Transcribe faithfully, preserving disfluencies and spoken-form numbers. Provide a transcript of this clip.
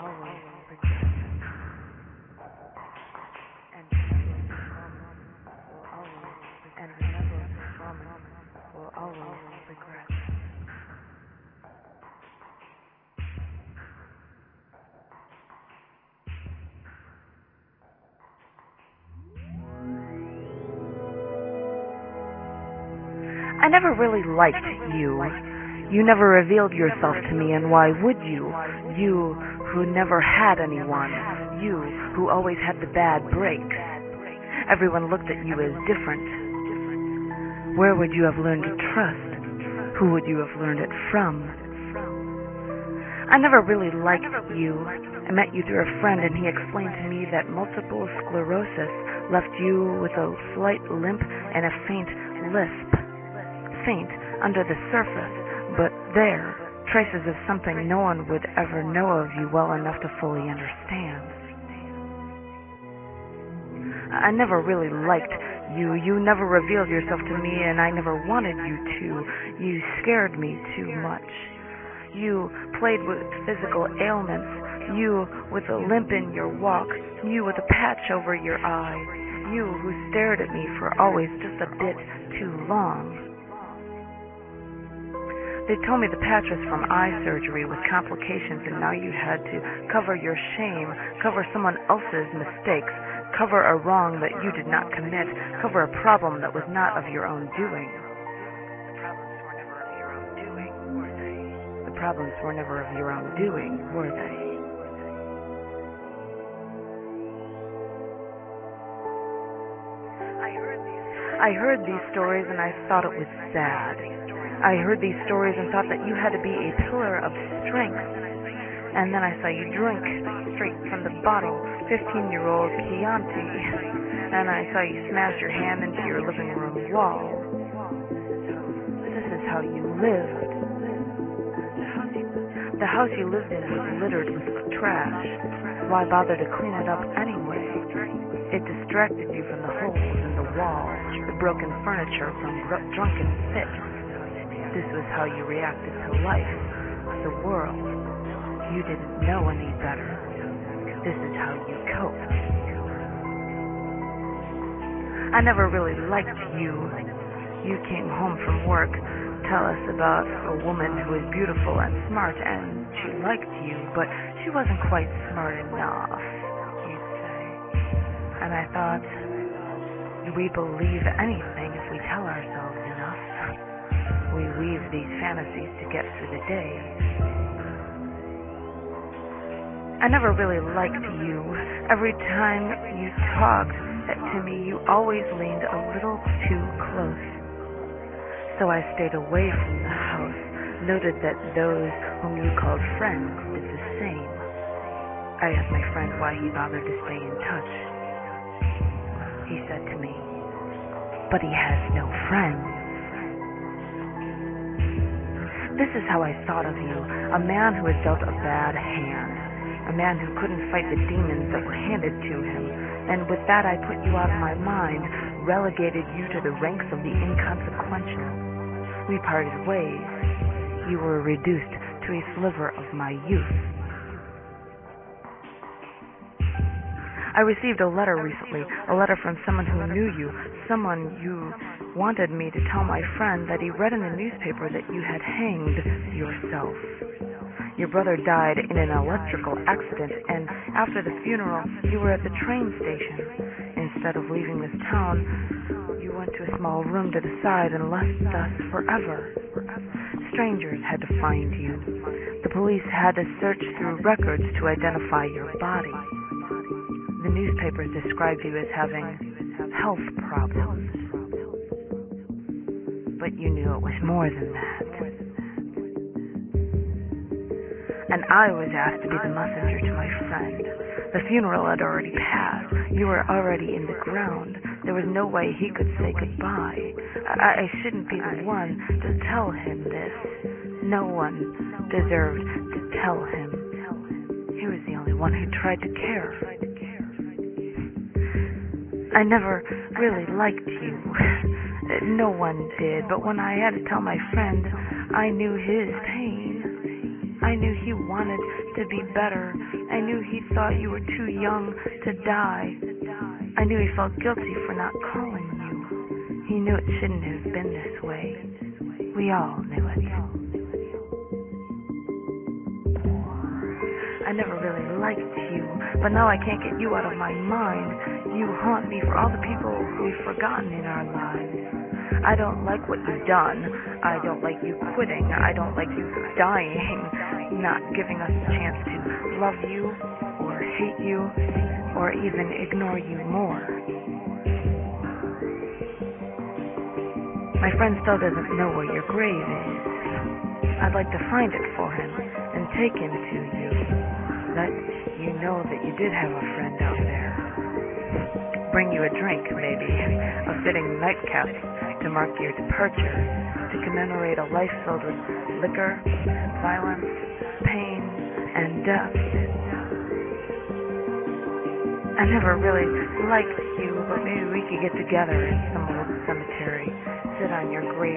always regret. And remember, this moment will always, and remember, this moment will always regret. I never really liked you. You never revealed yourself to me, and why would you? You who never had anyone. You who always had the bad breaks. Everyone looked at you as different. Where would you have learned to trust? Who would you have learned it from? I never really liked you. I met you through a friend, and he explained to me that multiple sclerosis left you with a slight limp and a faint lisp. Faint under the surface, but there, traces of something no one would ever know of you well enough to fully understand. I never really liked you. You never revealed yourself to me, and I never wanted you to. You scared me too much. You played with physical ailments. You with a limp in your walk. You with a patch over your eye. You who stared at me for always just a bit too long. They told me the patch was from eye surgery with complications, and now you had to cover your shame, cover someone else's mistakes, cover a wrong that you did not commit, cover a problem that was not of your own doing. The problems were never of your own doing, were they? I heard these stories and I thought it was sad. I heard these stories and thought that you had to be a pillar of strength. And then I saw you drink straight from the bottle, fifteen-year-old Chianti. And I saw you smash your hand into your living room wall. This is how you lived. The house you lived in was littered with trash. Why bother to clean it up anyway? It distracted you from the holes in the wall, the broken furniture from gr- drunken fits. This was how you reacted to life, the world. You didn't know any better. This is how you coped. I never really liked you. You came home from work, tell us about a woman who was beautiful and smart, and she liked you, but she wasn't quite smart enough, you'd say. And I thought, we believe anything if we tell ourselves enough. We weave these fantasies to get through the day. I never really liked you. Every time you talked to me, you always leaned a little too close. So I stayed away from the house, noted that those whom you called friends did the same. I asked my friend why he bothered to stay in touch. He said to me, "But he has no friends." This is how I thought of you, a man who had dealt a bad hand, a man who couldn't fight the demons that were handed to him, and with that I put you out of my mind, relegated you to the ranks of the inconsequential. We parted ways. You were reduced to a sliver of my youth. I received a letter recently, a letter from someone who knew you, someone you wanted me to tell my friend that he read in the newspaper that you had hanged yourself. Your brother died in an electrical accident, and after the funeral, you were at the train station. Instead of leaving this town, you went to a small room to the side and left us forever. Strangers had to find you. The police had to search through records to identify your body. The newspapers described you as having health problems. But you knew it was more than that. And I was asked to be the messenger to my friend. The funeral had already passed. You were already in the ground. There was no way he could say goodbye. I, I shouldn't be the one to tell him this. No one deserved to tell him. He was the only one who tried to care. I never really liked you. No one did, but when I had to tell my friend, I knew his pain. I knew he wanted to be better. I knew he thought you were too young to die. I knew he felt guilty for not calling you. He knew it shouldn't have been this way. We all knew it. I never really liked you, but now I can't get you out of my mind. You haunt me for all the people we've forgotten in our lives. I don't like what you've done. I don't like you quitting. I don't like you dying, not giving us a chance to love you or hate you or even ignore you more. My friend still doesn't know where your grave is. I'd like to find it for him and take him to you. Let you know that you did have a friend out there. Bring you a drink, maybe, a fitting nightcap to mark your departure, to commemorate a life filled with liquor, violence, pain, and death. I never really liked you, but maybe we could get together in some old cemetery, sit on your grave